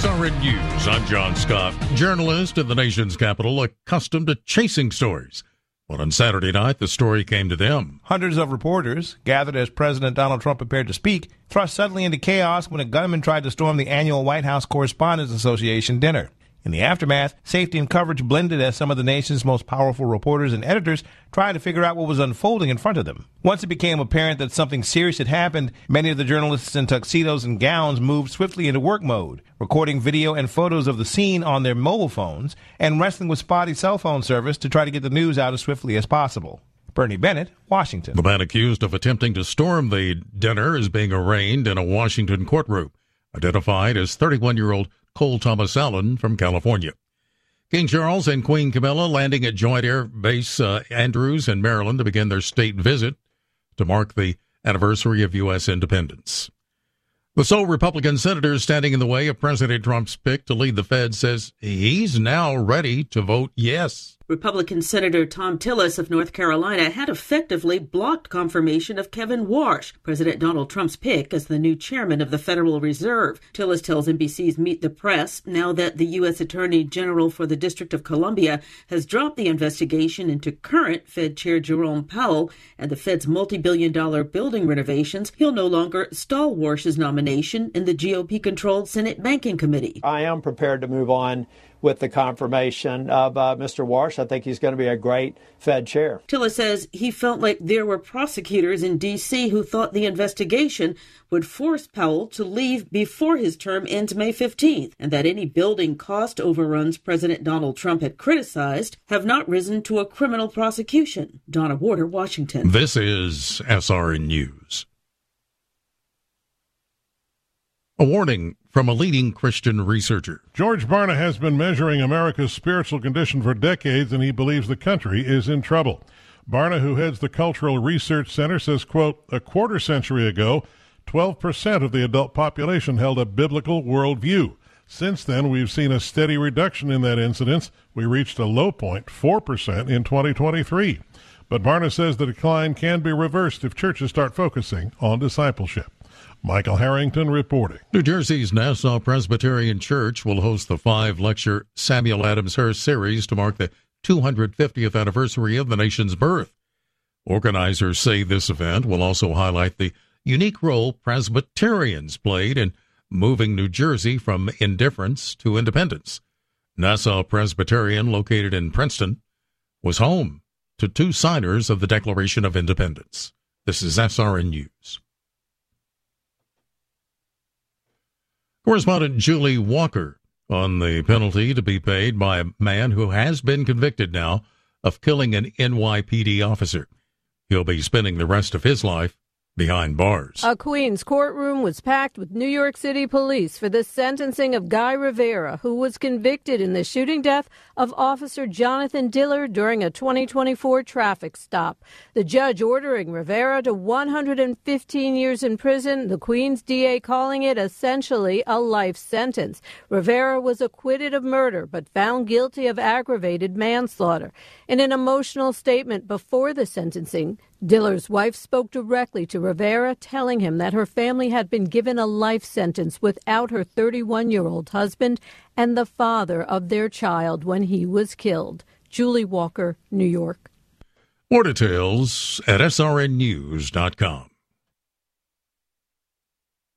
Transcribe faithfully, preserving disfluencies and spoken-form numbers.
S R N News, I'm John Scott. Journalist in the nation's capital, accustomed to chasing stories. But on Saturday night, the story came to them. Hundreds of reporters, gathered as President Donald Trump prepared to speak, thrust suddenly into chaos when a gunman tried to storm the annual White House Correspondents Association dinner. In the aftermath, safety and coverage blended as some of the nation's most powerful reporters and editors tried to figure out what was unfolding in front of them. Once it became apparent that something serious had happened, many of the journalists in tuxedos and gowns moved swiftly into work mode, recording video and photos of the scene on their mobile phones and wrestling with spotty cell phone service to try to get the news out as swiftly as possible. Bernie Bennett, Washington. The man accused of attempting to storm the dinner is being arraigned in a Washington courtroom, identified as thirty-one-year-old Cole Thomas Allen from California. King Charles and Queen Camilla landing at Joint Air Base uh, Andrews in Maryland to begin their state visit to mark the anniversary of U S independence. The sole Republican senator standing in the way of President Trump's pick to lead the Fed says he's now ready to vote yes. Republican Senator Thom Tillis of North Carolina had effectively blocked confirmation of Kevin Warsh, President Donald Trump's pick as the new chairman of the Federal Reserve. Tillis tells N B C's Meet the Press now that the U S. Attorney General for the District of Columbia has dropped the investigation into current Fed Chair Jerome Powell and the Fed's multi-billion dollar building renovations, he'll no longer stall Warsh's nomination in the G O P-controlled Senate Banking Committee. I am prepared to move on with the confirmation of uh, Mister Warsh. I think he's going to be a great Fed chair. Tillis says he felt like there were prosecutors in D C who thought the investigation would force Powell to leave before his term ends May fifteenth, and that any building cost overruns President Donald Trump had criticized have not risen to a criminal prosecution. Donna Warder, Washington. This is S R N News. A warning from a leading Christian researcher. George Barna has been measuring America's spiritual condition for decades, and he believes the country is in trouble. Barna, who heads the Cultural Research Center, says, quote, a quarter century ago, twelve percent of the adult population held a biblical worldview. Since then, we've seen a steady reduction in that incidence. We reached a low point, four percent, in twenty twenty-three. But Barna says the decline can be reversed if churches start focusing on discipleship. Michael Harrington reporting. New Jersey's Nassau Presbyterian Church will host the five-lecture Samuel Adams Hearst series to mark the two hundred fiftieth anniversary of the nation's birth. Organizers say this event will also highlight the unique role Presbyterians played in moving New Jersey from indifference to independence. Nassau Presbyterian, located in Princeton, was home to two signers of the Declaration of Independence. This is S R N News. Correspondent Julie Walker on the penalty to be paid by a man who has been convicted now of killing an N Y P D officer. He'll be spending the rest of his life behind bars. A Queens courtroom was packed with New York City police for the sentencing of Guy Rivera, who was convicted in the shooting death of Officer Jonathan Diller during a twenty twenty-four traffic stop. The judge ordering Rivera to one hundred fifteen years in prison, the Queens D A calling it essentially a life sentence. Rivera was acquitted of murder but found guilty of aggravated manslaughter. In an emotional statement before the sentencing, Diller's wife spoke directly to Rivera, telling him that her family had been given a life sentence without her thirty-one-year-old husband and the father of their child when he was killed. Julie Walker, New York. More details at S R N news dot com.